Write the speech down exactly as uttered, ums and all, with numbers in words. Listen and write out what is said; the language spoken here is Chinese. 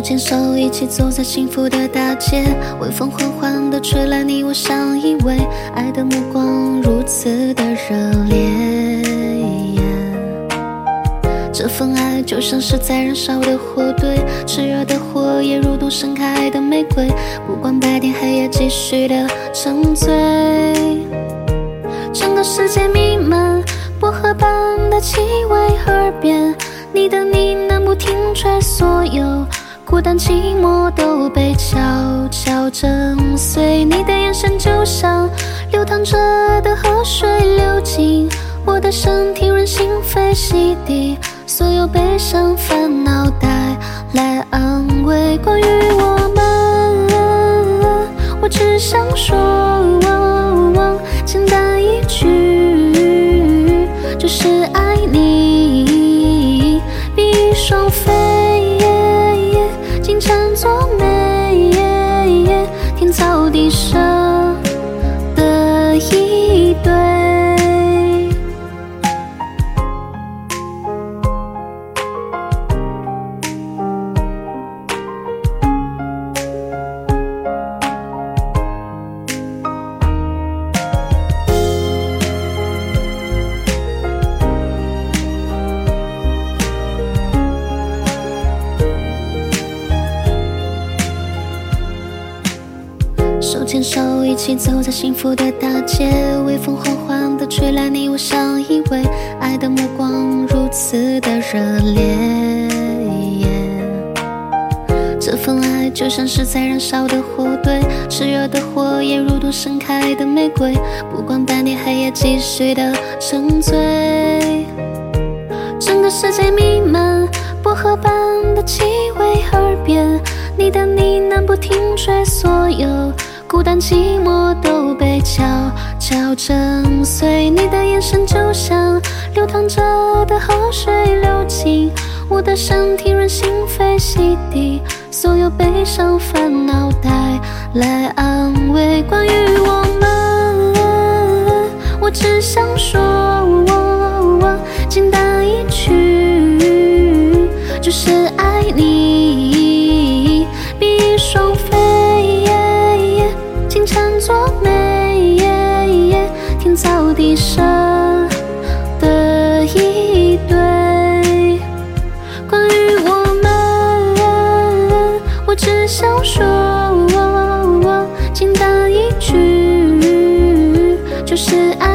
牵手一起走在幸福的大街，微风缓缓地吹来你我相依偎，爱的目光如此的热烈。这份爱就像是在燃烧的火堆，炽热的火也如同盛开的玫瑰，不管白天黑夜继续的沉醉。整个世界弥漫薄荷般的气味，耳边你的呢喃不停吹，所有孤单寂寞都被悄悄震碎。你的眼神就像流淌着的河水，流进我的身体，润心扉，洗涤所有悲伤烦恼，带来安慰。关于我们，我只想说简单一句，就是爱你。比翼双飞，金蝉作美，天造地设的一对。手牵手一起走在幸福的大街，微风缓缓地吹来你我相依偎，爱的目光如此的热烈。这份爱就像是在燃烧的火堆，炽热的火也如同盛开的玫瑰，不管白天黑夜继续的沉醉。整个世界弥漫薄荷般的气味，耳边你的呢喃不停吹，所有孤单寂寞都被悄悄震碎。你的眼神就像流淌着的河水，流进我的身体，润心扉，洗涤所有悲伤烦恼，带来安慰。关于我们，我只想说简单一句，就是爱你。比翼双飞，金蝉作美，天造地设的一对。关于我们，我只想说简单一句，就是爱